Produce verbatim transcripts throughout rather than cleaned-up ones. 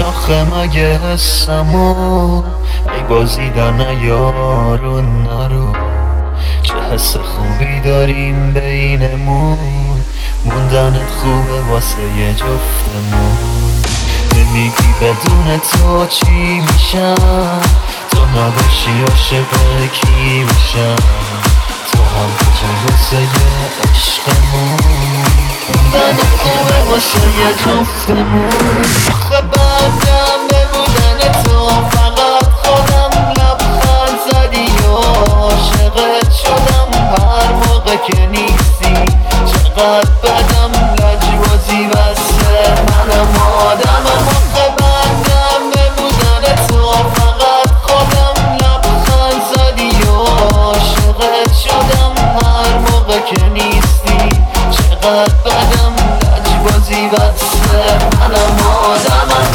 آخه مگه حسمو ای بازیدن نیارو نرو، چه حس خوبی داریم بینمون، موندنت خوبه واسه یه جفتمون. نمیگی بدون تو چی میشم، تو نباشی عاشق کی میشم، تو هم کجا واسه یه عشقمون، موندنت خوبه واسه یه جفتمون. آخه بعدم ببودن تو فقط خودم لبخند زدی و عاشقت شدم هر موقع که نیستی، چقدر بدم لجبازی بسته منم آدمم. آخه بعدم ببودن تو فقط خودم لبخند زدی و عاشقت شدم هر موقع که نیستی، چقدر بدم لجبازی بسته منم آدمم.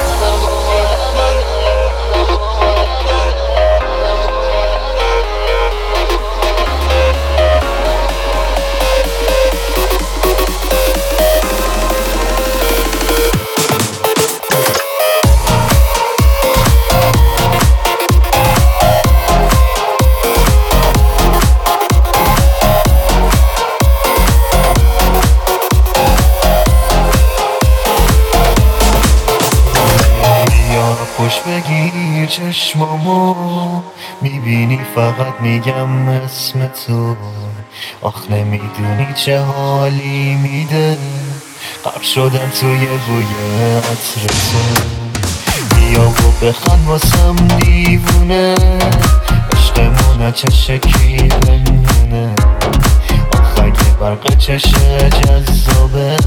خوش بگیر چشمامو، میبینی فقط میگم اسم تو، آخ نمیدونی چه حالی میده غرق شدن توی بوی عطر تو. بیا و بخند واسم دیوونه، عشقمونه چه شکلی بمونه، آخ اگه برق چشه جذابه